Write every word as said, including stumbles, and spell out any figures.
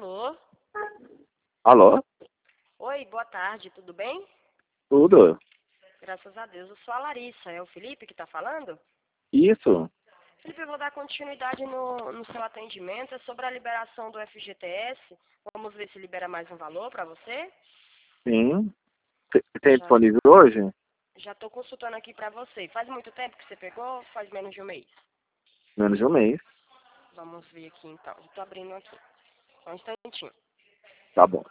Alô? Alô? Oi, boa tarde, tudo bem? Tudo? Graças a Deus. Eu sou a Larissa, é o Felipe que está falando? Isso? Felipe, eu vou dar continuidade no, no seu atendimento. É sobre a liberação do F G T S. Vamos ver se libera mais um valor para você? Sim. Te- Tem Já disponível hoje? já estou consultando aqui para você. Faz muito tempo que você pegou? Faz menos de um mês. Menos de um mês. Vamos ver aqui então. Estou abrindo aqui. Só um instantinho. Tá bom.